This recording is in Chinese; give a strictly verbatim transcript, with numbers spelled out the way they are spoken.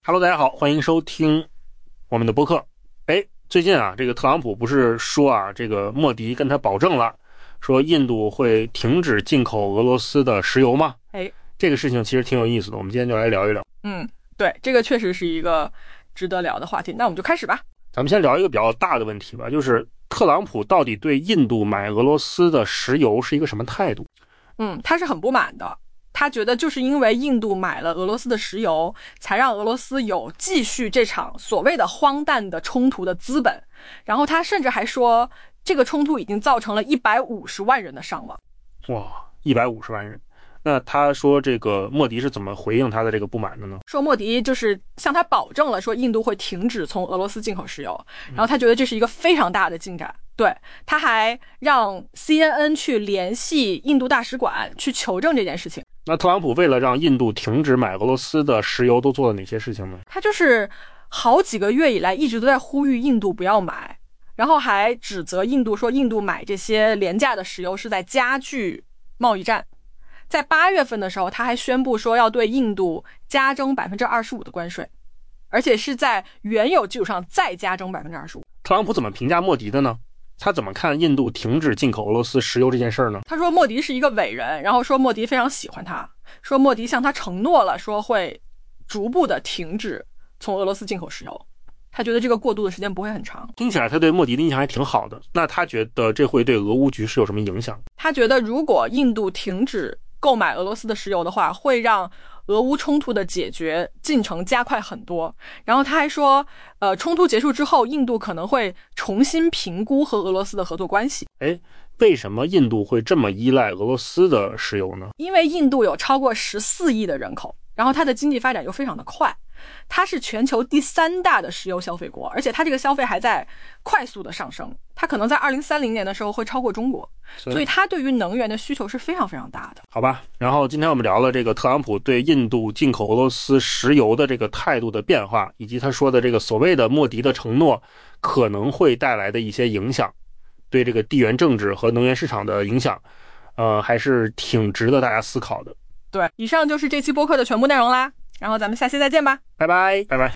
Hello， 大家好，欢迎收听我们的播客。哎，最近啊，这个特朗普不是说啊，这个莫迪跟他保证了，说印度会停止进口俄罗斯的石油吗？ 哎， 这个事情其实挺有意思的，我们今天就来聊一聊。 嗯，对，这个确实是一个值得聊的话题。那我们就开始吧。 咱们先聊一个比较大的问题吧，就是特朗普到底对印度买俄罗斯的石油是一个什么态度？ 嗯，他是很不满的。他觉得就是因为印度买了俄罗斯的石油，才让俄罗斯有继续这场所谓的荒诞的冲突的资本。然后他甚至还说，这个冲突已经造成了一百五十万人的伤亡。 哇，一百五十万人。那他说这个莫迪是怎么回应他的这个不满的呢？ 说莫迪就是向他保证了说印度会停止从俄罗斯进口石油，然后他觉得这是一个非常大的进展。对，他还让 C N N 去联系印度大使馆去求证这件事情。 那特朗普为了让印度停止买俄罗斯的石油都做了哪些事情呢？ 他就是好几个月以来一直都在呼吁印度不要买，然后还指责印度说印度买这些廉价的石油是在加剧贸易战。在八月份的时候，他还宣布说要对印度加征 百分之二十五 的关税，而且是在原有基础上再加征 百分之二十五。 特朗普怎么评价莫迪的呢？他怎么看印度停止进口俄罗斯石油这件事呢？ 他说莫迪是一个伟人，然后说莫迪非常喜欢他，说莫迪向他承诺了说会逐步的停止从俄罗斯进口石油，他觉得这个过渡的时间不会很长。 听起来他对莫迪的印象还挺好的，那他觉得这会对俄乌局势有什么影响？ 他觉得如果印度停止购买俄罗斯的石油的话，会让俄乌冲突的解决进程加快很多。然后他还说呃，冲突结束之后，印度可能会重新评估和俄罗斯的合作关系。 诶，为什么印度会这么依赖俄罗斯的石油呢？ 因为印度有超过十四亿的人口，然后它的经济发展又非常的快，它是全球第三大的石油消费国，而且它这个消费还在快速的上升，它可能在二零三零年的时候会超过中国，所以它对于能源的需求是非常非常大的。 好吧，然后今天我们聊了这个特朗普对印度进口俄罗斯石油的这个态度的变化，以及他说的这个所谓的莫迪的承诺可能会带来的一些影响，对这个地缘政治和能源市场的影响，呃，还是挺值得大家思考的。 对，以上就是这期播客的全部内容啦，然后咱们下期再见吧， 拜拜，拜拜。